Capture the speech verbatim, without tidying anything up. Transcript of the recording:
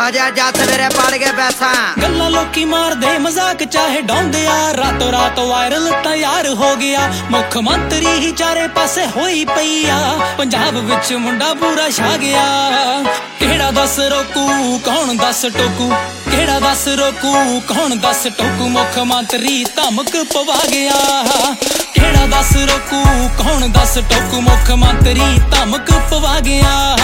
ਜਾ ਜੱਟ ਮੇਰੇ ਪੜ ਕੇ ਬੈਠਾ ਗੱਲਾਂ ਲੋਕੀ ਮਾਰਦੇ ਮਜ਼ਾਕ ਚਾਹੇ ਡਾਉਂਦੇ ਆ ਰਾਤੋਂ ਰਾਤ ਵਾਇਰਲ ਤਾਂ ਯਾਰ ਹੋ ਗਿਆ ਮੁੱਖ ਮੰਤਰੀ ਹੀ ਚਾਰੇ ਪਾਸੇ ਹੋਈ ਪਈ ਆ ਪੰਜਾਬ ਵਿੱਚ ਮੁੰਡਾ ਪੂਰਾ ਛਾ ਗਿਆ ਕਿਹੜਾ ਦੱਸ ਰੋਕੂ ਕੌਣ ਦੱਸ ਟੋਕੂ ਕਿਹੜਾ ਦੱਸ ਰੋਕੂ ਕੌਣ ਦੱਸ ਟੋਕੂ ਮੁੱਖ ਮੰਤਰੀ ਧਮਕ ਪਵਾ ਗਿਆ ਕਿਹੜਾ ਦੱਸ ਰੋਕੂ ਕੌਣ ਦੱਸ ਟੋਕੂ ਮੁੱਖ ਮੰਤਰੀ ਧਮਕ ਪਵਾ ਗਿਆ